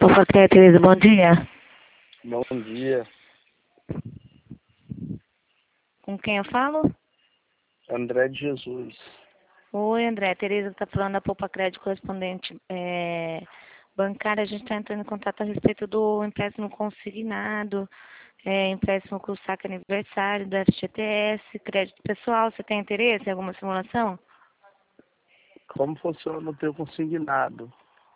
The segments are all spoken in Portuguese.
Fofoqueira, Tereza, bom dia. Bom dia, Com quem eu falo? André de Jesus. Oi, André. Tereza está falando da Poupa Crédito correspondente bancária. A gente está entrando em contato a respeito do empréstimo consignado, empréstimo com o saque aniversário da FGTS, crédito pessoal. Você tem interesse em alguma simulação? Como funciona o teu consignado?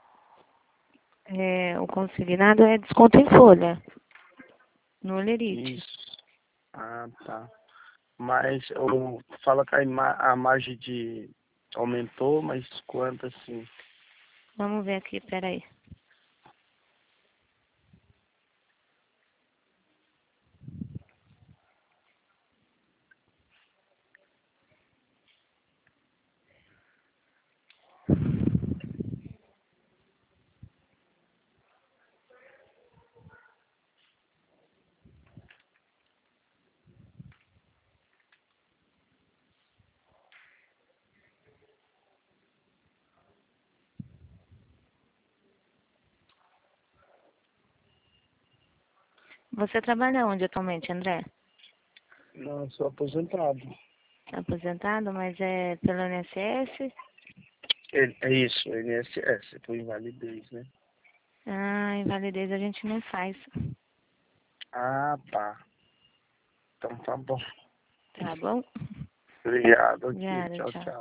O consignado é desconto em folha, no Olerite. Isso. Ah, tá. Mas fala que a margem de aumentou, mas quanto assim? Vamos ver aqui, peraí. Você trabalha onde atualmente, André? Não, eu sou aposentado. Aposentado, mas é pelo INSS? É isso, INSS, por invalidez, né? Ah, invalidez a gente não faz. Ah, tá. Então tá bom. Tá bom? Obrigado aqui. Obrigada, Tchau, tchau. tchau.